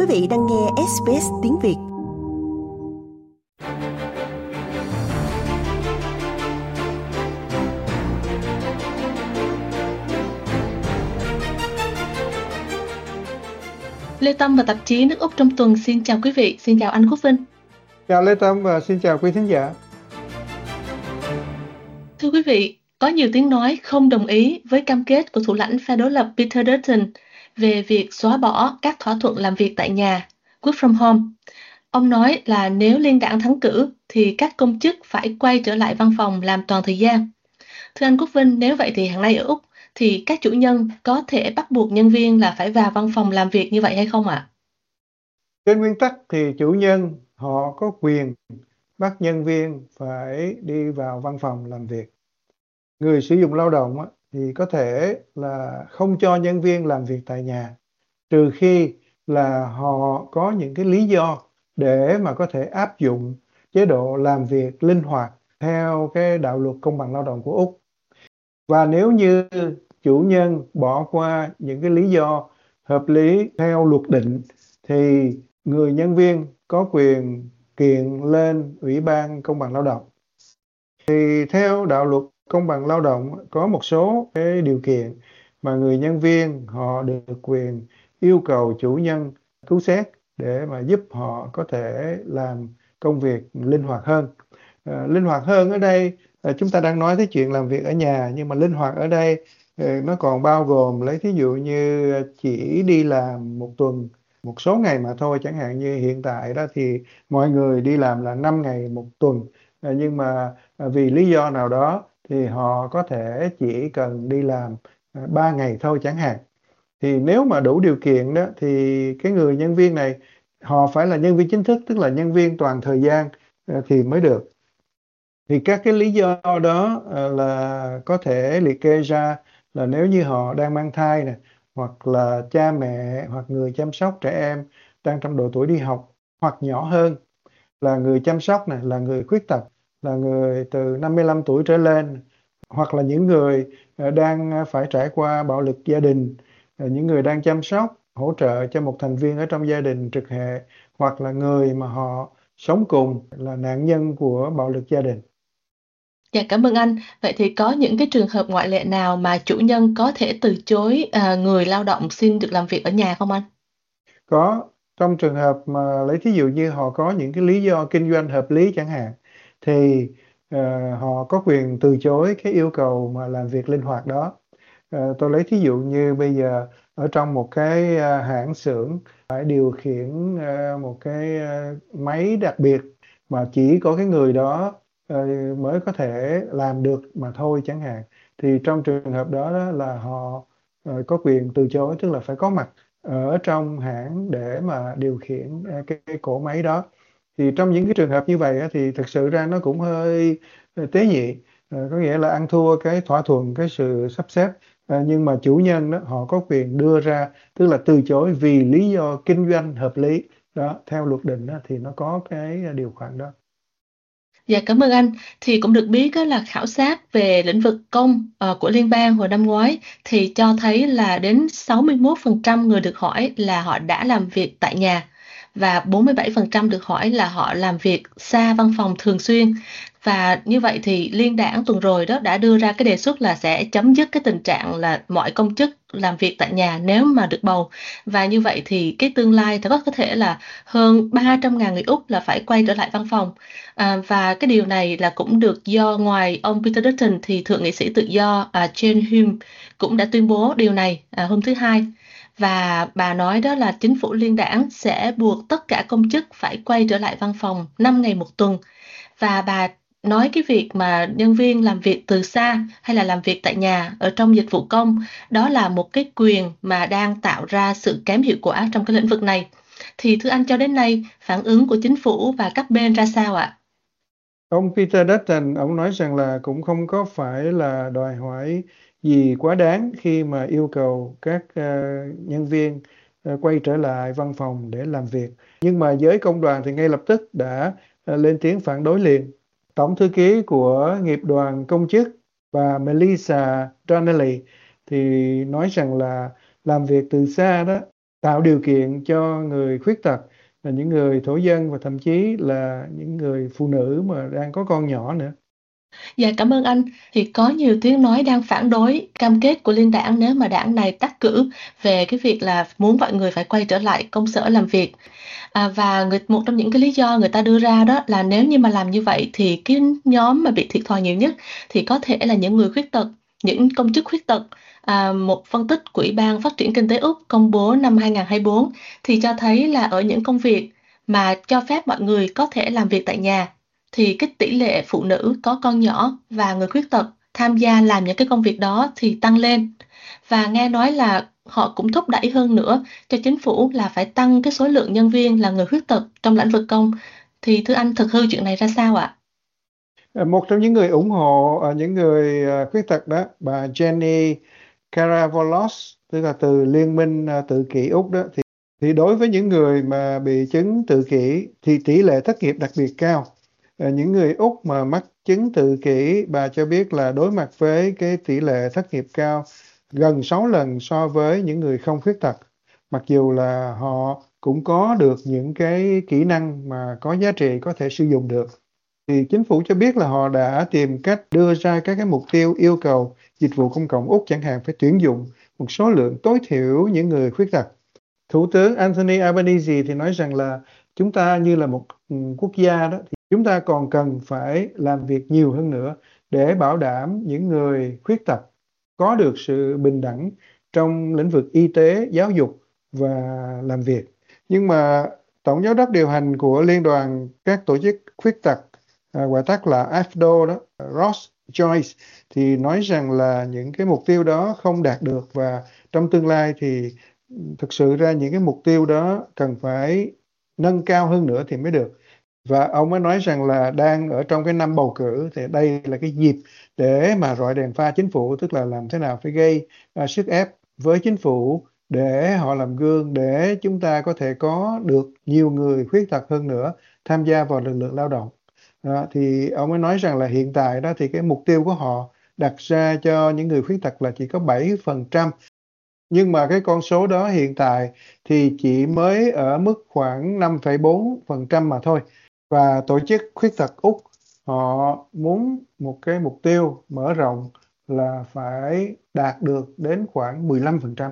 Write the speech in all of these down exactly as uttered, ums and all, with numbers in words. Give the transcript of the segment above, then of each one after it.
vị đang nghe ét bê ét tiếng Việt. Lê Tâm và tạp chí Nước Úc trong tuần xin chào quý vị, xin chào anh Quốc Vinh. Chào Lê Tâm và xin chào quý thính giả. Thưa quý vị, có nhiều tiếng nói không đồng ý với cam kết của thủ lãnh phe đối lập Peter Dutton về việc xóa bỏ các thỏa thuận làm việc tại nhà, work from home. Ông nói là nếu liên đảng thắng cử thì các công chức phải quay trở lại văn phòng làm toàn thời gian. Thưa anh Quốc Vinh, nếu vậy thì hiện nay ở Úc thì các chủ nhân có thể bắt buộc nhân viên là phải vào văn phòng làm việc như vậy hay không ạ? Trên nguyên tắc thì chủ nhân họ có quyền bắt nhân viên phải đi vào văn phòng làm việc. Người sử dụng lao động thì có thể là không cho nhân viên làm việc tại nhà, trừ khi là họ có những cái lý do để mà có thể áp dụng chế độ làm việc linh hoạt theo cái đạo luật công bằng lao động của Úc. Và nếu như chủ nhân bỏ qua những cái lý do hợp lý theo luật định thì người nhân viên có quyền kiện lên Ủy ban Công bằng Lao động. Thì theo đạo luật công bằng lao động có một số cái điều kiện mà người nhân viên họ được quyền yêu cầu chủ nhân cứu xét để mà giúp họ có thể làm công việc linh hoạt hơn. À, linh hoạt hơn ở đây à, chúng ta đang nói tới chuyện làm việc ở nhà, nhưng mà linh hoạt ở đây à, nó còn bao gồm lấy thí dụ như chỉ đi làm một tuần một số ngày mà thôi, chẳng hạn như hiện tại đó thì mọi người đi làm là năm ngày một tuần, à, nhưng mà à, vì lý do nào đó thì họ có thể chỉ cần đi làm à, ba ngày thôi chẳng hạn. Thì nếu mà đủ điều kiện đó thì cái người nhân viên này họ phải là nhân viên chính thức, tức là nhân viên toàn thời gian à, thì mới được. Thì các cái lý do đó à, là có thể liệt kê ra là nếu như họ đang mang thai nè, hoặc là cha mẹ hoặc người chăm sóc trẻ em đang trong độ tuổi đi học, hoặc nhỏ hơn là người chăm sóc này là người khuyết tật, là người từ năm mươi lăm tuổi trở lên, hoặc là những người à, đang phải trải qua bạo lực gia đình, à, những người đang chăm sóc hỗ trợ cho một thành viên ở trong gia đình trực hệ, hoặc là người mà họ sống cùng là nạn nhân của bạo lực gia đình. Dạ, cảm ơn anh. Vậy thì có những cái trường hợp ngoại lệ nào mà chủ nhân có thể từ chối à, người lao động xin được làm việc ở nhà không anh? Có, trong trường hợp mà lấy thí dụ như họ có những cái lý do kinh doanh hợp lý chẳng hạn, thì ờ, họ có quyền từ chối cái yêu cầu mà làm việc linh hoạt đó. Ờ, tôi lấy thí dụ như bây giờ ở trong một cái ờ, hãng xưởng phải điều khiển ờ, một cái ờ, máy đặc biệt mà chỉ có cái người đó ờ, mới có thể làm được mà thôi chẳng hạn, thì trong trường hợp đó, đó là họ ờ, có quyền từ chối, tức là phải có mặt ở trong hãng để mà điều khiển ờ, cái, cái cỗ máy đó. Thì trong những cái trường hợp như vậy á, thì thực sự ra nó cũng hơi ờ, tế nhị. Ờ, có nghĩa là ăn thua cái thỏa thuận, cái sự sắp xếp. Ờ, nhưng mà chủ nhân đó họ có quyền đưa ra, tức là từ chối vì lý do kinh doanh hợp lý đó, theo luật định đó, thì nó có cái điều khoản đó. Dạ, cảm ơn anh. Thì cũng được biết á, là khảo sát về lĩnh vực công ờ, của liên bang hồi năm ngoái thì cho thấy là đến sáu mươi mốt phần trăm người được hỏi là họ đã làm việc tại nhà và bốn mươi bảy phần trăm được hỏi là họ làm việc xa văn phòng thường xuyên. Và như vậy thì liên đảng tuần rồi đó đã đưa ra cái đề xuất là sẽ chấm dứt cái tình trạng là mọi công chức làm việc tại nhà nếu mà được bầu. Và như vậy thì cái tương lai thì có có thể là hơn ba trăm ngàn người Úc là phải quay trở lại văn phòng. À, và cái điều này là cũng được do ngoài ông Peter Dutton thì thượng nghị sĩ tự do à, Jane Hume cũng đã tuyên bố điều này à, hôm thứ Hai. Và bà nói đó là chính phủ liên đảng sẽ buộc tất cả công chức phải quay trở lại văn phòng năm ngày một tuần. Và bà nói cái việc mà nhân viên làm việc từ xa hay là làm việc tại nhà ở trong dịch vụ công, đó là một cái quyền mà đang tạo ra sự kém hiệu quả trong cái lĩnh vực này. Thì thưa anh, cho đến nay phản ứng của chính phủ và các bên ra sao ạ? Ông Peter Dutton, ông nói rằng là cũng không có phải là đòi hỏi gì quá đáng khi mà yêu cầu các ờ, nhân viên ờ, quay trở lại văn phòng để làm việc. Nhưng mà giới công đoàn thì ngay lập tức đã ờ, lên tiếng phản đối liền. Tổng thư ký của nghiệp đoàn công chức bà Melissa Donnelly thì nói rằng là làm việc từ xa đó tạo điều kiện cho người khuyết tật, là những người thổ dân và thậm chí là những người phụ nữ mà đang có con nhỏ nữa. Dạ cảm ơn anh. Thì có nhiều tiếng nói đang phản đối cam kết của liên đảng nếu mà đảng này đắc cử về cái việc là muốn mọi người phải quay trở lại công sở làm việc. À, và người, một trong những cái lý do người ta đưa ra đó là nếu như mà làm như vậy thì cái nhóm mà bị thiệt thòi nhiều nhất thì có thể là những người khuyết tật, những công chức khuyết tật. À, một phân tích của Ủy ban Phát triển Kinh tế Úc công bố năm hai không hai tư thì cho thấy là ở những công việc mà cho phép mọi người có thể làm việc tại nhà thì cái tỷ lệ phụ nữ có con nhỏ và người khuyết tật tham gia làm những cái công việc đó thì tăng lên. Và nghe nói là họ cũng thúc đẩy hơn nữa cho chính phủ là phải tăng cái số lượng nhân viên là người khuyết tật trong lĩnh vực công. Thì thưa anh, thực hư chuyện này ra sao ạ? À, Một trong những người ủng hộ à, những người à, khuyết tật đó, bà Jenny Karavalos, tức là từ Liên minh à, tự kỷ Úc đó, thì, thì đối với những người mà bị chứng tự kỷ thì tỷ lệ thất nghiệp đặc biệt cao. À, những người Úc mà mắc chứng tự kỷ, bà cho biết là đối mặt với cái tỷ lệ thất nghiệp cao gần sáu lần so với những người không khuyết tật, mặc dù là họ cũng có được những cái kỹ năng mà có giá trị có thể sử dụng được. Thì chính phủ cho biết là họ đã tìm cách đưa ra các cái mục tiêu yêu cầu dịch vụ công cộng Úc chẳng hạn phải tuyển dụng một số lượng tối thiểu những người khuyết tật. Thủ tướng Anthony Albanese thì nói rằng là chúng ta như là một ừ, quốc gia đó, thì chúng ta còn cần phải làm việc nhiều hơn nữa để bảo đảm những người khuyết tật có được sự bình đẳng trong lĩnh vực y tế, giáo dục và làm việc. Nhưng mà Tổng giám đốc điều hành của Liên đoàn các tổ chức khuyết tật, à, gọi tắt là a ép đê ô đó, Ross Joyce, thì nói rằng là những cái mục tiêu đó không đạt được và trong tương lai thì thực sự ra những cái mục tiêu đó cần phải nâng cao hơn nữa thì mới được. Và ông mới nói rằng là đang ở trong cái năm bầu cử thì đây là cái dịp để mà rọi đèn pha chính phủ, tức là làm thế nào phải gây uh, sức ép với chính phủ để họ làm gương, để chúng ta có thể có được nhiều người khuyết tật hơn nữa tham gia vào lực lượng lao động. Đó, thì ông mới nói rằng là hiện tại đó thì cái mục tiêu của họ đặt ra cho những người khuyết tật là chỉ có bảy phần trăm, nhưng mà cái con số đó hiện tại thì chỉ mới ở mức khoảng năm phẩy bốn phần trăm mà thôi. Và tổ chức khuyết tật Úc họ muốn một cái mục tiêu mở rộng là phải đạt được đến khoảng mười lăm phần trăm.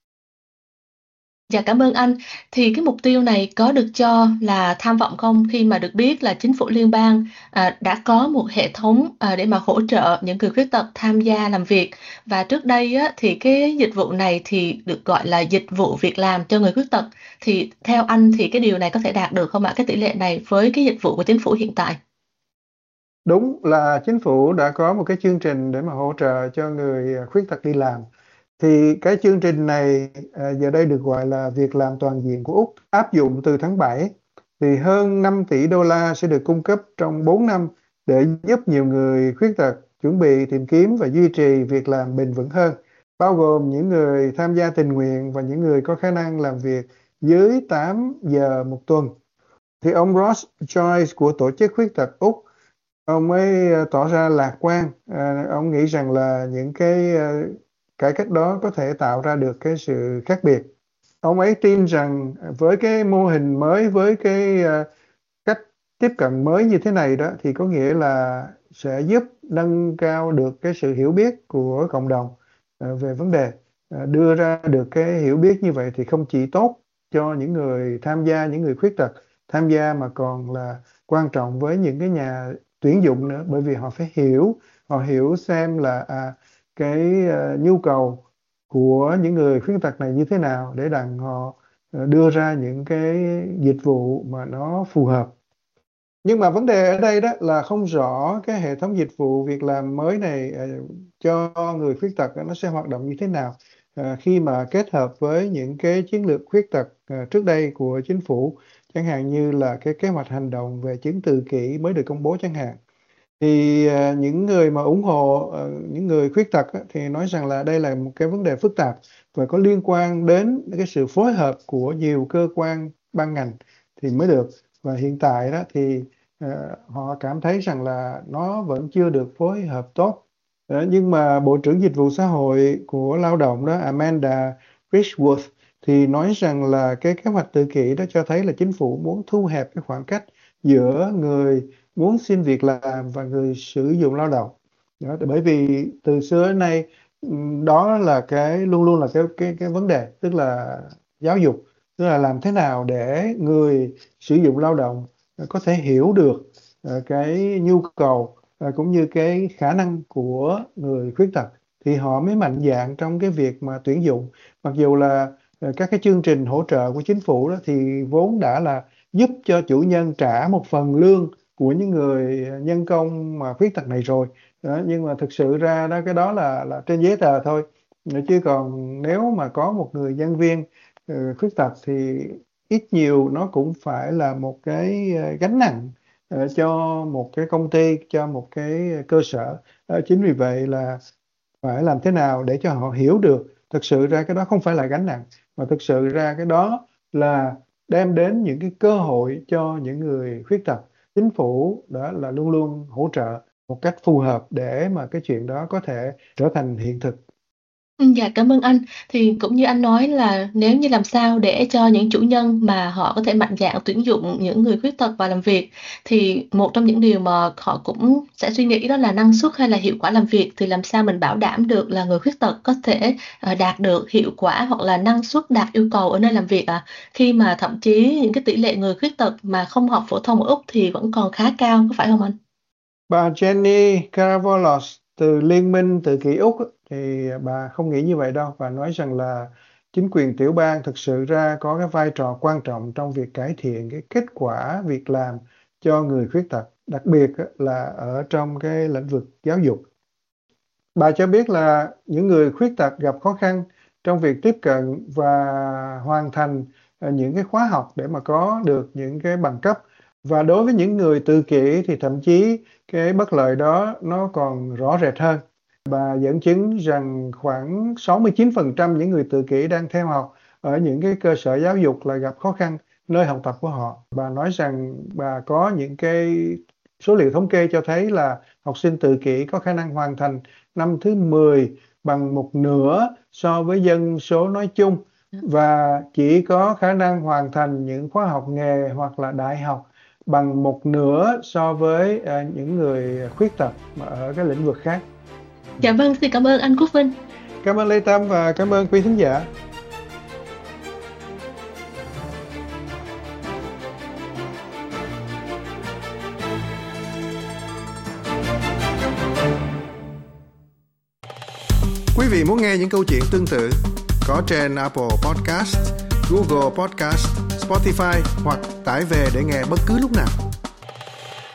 Dạ cảm ơn anh. Thì cái mục tiêu này có được cho là tham vọng không, khi mà được biết là chính phủ liên bang à, đã có một hệ thống à, để mà hỗ trợ những người khuyết tật tham gia làm việc. Và trước đây á, thì cái dịch vụ này thì được gọi là dịch vụ việc làm cho người khuyết tật. Thì theo anh thì cái điều này có thể đạt được không ạ? Cái tỷ lệ này với cái dịch vụ của chính phủ hiện tại? Đúng là chính phủ đã có một cái chương trình để mà hỗ trợ cho người khuyết tật đi làm. Thì cái chương trình này à, giờ đây được gọi là việc làm toàn diện của Úc, áp dụng từ tháng bảy. Thì hơn năm tỷ đô la sẽ được cung cấp trong bốn năm để giúp nhiều người khuyết tật chuẩn bị tìm kiếm và duy trì việc làm bền vững hơn, bao gồm những người tham gia tình nguyện và những người có khả năng làm việc dưới tám giờ một tuần. Thì ông Ross Joyce của tổ chức khuyết tật Úc, ông ấy à, tỏ ra lạc quan. À, ông nghĩ rằng là những cái à, cải cách đó có thể tạo ra được cái sự khác biệt. Ông ấy tin rằng với cái mô hình mới, với cái à, cách tiếp cận mới như thế này đó thì có nghĩa là sẽ giúp nâng cao được cái sự hiểu biết của cộng đồng à, về vấn đề. À, đưa ra được cái hiểu biết như vậy thì không chỉ tốt cho những người tham gia, những người khuyết tật tham gia, mà còn là quan trọng với những cái nhà tuyển dụng nữa, bởi vì họ phải hiểu, họ hiểu xem là à, cái à, nhu cầu của những người khuyết tật này như thế nào để đặng họ à, đưa ra những cái dịch vụ mà nó phù hợp. Nhưng mà vấn đề ở đây đó là không rõ cái hệ thống dịch vụ việc làm mới này à, cho người khuyết tật nó sẽ hoạt động như thế nào à, khi mà kết hợp với những cái chiến lược khuyết tật à, trước đây của chính phủ, chẳng hạn như là cái kế hoạch hành động về chứng tự kỷ mới được công bố chẳng hạn. Thì à, những người mà ủng hộ à, những người khuyết tật á, thì nói rằng là đây là một cái vấn đề phức tạp và có liên quan đến cái sự phối hợp của nhiều cơ quan ban ngành thì mới được. Và hiện tại đó thì à, họ cảm thấy rằng là nó vẫn chưa được phối hợp tốt. Ờ, nhưng mà Bộ trưởng Dịch vụ Xã hội của Lao động đó, Amanda Richworth, thì nói rằng là cái kế hoạch tự kỷ đó cho thấy là chính phủ muốn thu hẹp cái khoảng cách giữa người muốn xin việc làm và người sử dụng lao động. Đó, bởi vì từ xưa đến nay đó là cái luôn luôn là cái cái cái vấn đề, tức là giáo dục, tức là làm thế nào để người sử dụng lao động có thể hiểu được uh, cái nhu cầu uh, cũng như cái khả năng của người khuyết tật thì họ mới mạnh dạn trong cái việc mà tuyển dụng. Mặc dù là uh, các cái chương trình hỗ trợ của chính phủ đó thì vốn đã là giúp cho chủ nhân trả một phần lương của những người nhân công mà khuyết tật này rồi. Đó, nhưng mà thực sự ra đó cái đó là là trên giấy tờ thôi, chứ còn nếu mà có một người nhân viên uh, khuyết tật thì ít nhiều nó cũng phải là một cái uh, gánh nặng uh, cho một cái công ty, cho một cái cơ sở. Uh, chính vì vậy là phải làm thế nào để cho họ hiểu được thực sự ra cái đó không phải là gánh nặng, mà thực sự ra cái đó là đem đến những cái cơ hội cho những người khuyết tật. Chính phủ đó là luôn luôn hỗ trợ một cách phù hợp để mà cái chuyện đó có thể trở thành hiện thực. Dạ, cảm ơn anh. Thì cũng như anh nói là nếu như làm sao để cho những chủ nhân mà họ có thể mạnh dạn tuyển dụng những người khuyết tật vào làm việc, thì một trong những điều mà họ cũng sẽ suy nghĩ đó là năng suất hay là hiệu quả làm việc, thì làm sao mình bảo đảm được là người khuyết tật có thể uh, đạt được hiệu quả hoặc là năng suất đạt yêu cầu ở nơi làm việc à? Khi mà thậm chí những cái tỷ lệ người khuyết tật mà không học phổ thông ở Úc thì vẫn còn khá cao, có phải không anh? Bà Jenny Karavalos từ Liên minh Tự kỷ Úc thì bà không nghĩ như vậy đâu. Bà nói rằng là chính quyền tiểu bang thực sự ra có cái vai trò quan trọng trong việc cải thiện cái kết quả việc làm cho người khuyết tật, đặc biệt là ở trong cái lĩnh vực giáo dục. Bà cho biết là những người khuyết tật gặp khó khăn trong việc tiếp cận và hoàn thành những cái khóa học để mà có được những cái bằng cấp. Và đối với những người tự kỷ thì thậm chí cái bất lợi đó nó còn rõ rệt hơn. Bà dẫn chứng rằng khoảng sáu mươi chín phần trăm những người tự kỷ đang theo học ở những cái cơ sở giáo dục là gặp khó khăn nơi học tập của họ. Bà nói rằng bà có những cái số liệu thống kê cho thấy là học sinh tự kỷ có khả năng hoàn thành năm thứ mười bằng một nửa so với dân số nói chung, và chỉ có khả năng hoàn thành những khóa học nghề hoặc là đại học bằng một nửa so với uh, những người khuyết tật mà ở cái lĩnh vực khác. Dạ vâng, xin cảm ơn anh Quốc Vinh. Cảm ơn Lê Tâm và cảm ơn quý thính giả. Quý vị muốn nghe những câu chuyện tương tự có trên Apple Podcast, Google Podcast, Spotify hoặc tải về để nghe bất cứ lúc nào.